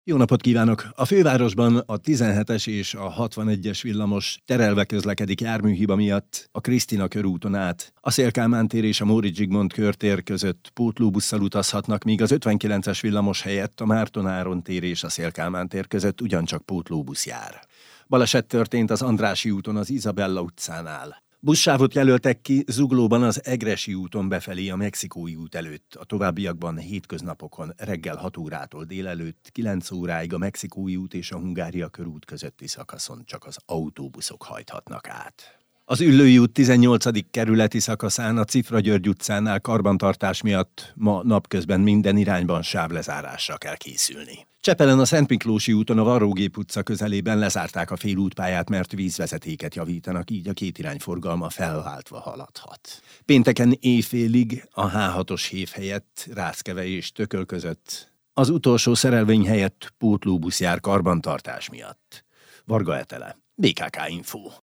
Jó napot kívánok! A fővárosban a 17-es és a 61-es villamos terelve közlekedik járműhiba miatt a Krisztina körúton át. A Széll-Kálmán tér és a Móricz Zsigmond körtér között pótlóbusszal utazhatnak, míg az 59-es villamos helyett a Márton Áron tér és a Széll-Kálmán tér között ugyancsak pótlóbusz jár. Baleset történt az Andrássy úton az Izabella utcánál. Buszsávot jelöltek ki Zuglóban az Egressy úton befelé a Mexikói út előtt. A továbbiakban hétköznapokon reggel 6 órától délelőtt 9 óráig a Mexikói út és a Hungária körút közötti szakaszon csak az autóbuszok hajthatnak át. Az Üllői út 18. kerületi szakaszán a Cifra György utcánál karbantartás miatt ma napközben minden irányban sávlezárásra kell készülni. Csepelen a Szentmiklósi úton a Varrógép utca közelében lezárták a félútpályát, mert vízvezetéket javítanak, így a kétirányforgalma felváltva haladhat. Pénteken éjfélig a H6-os hév helyett Ráckeve és Tököl között az utolsó szerelvény helyett pótlóbusz jár karbantartás miatt. Varga Etele, BKK Info.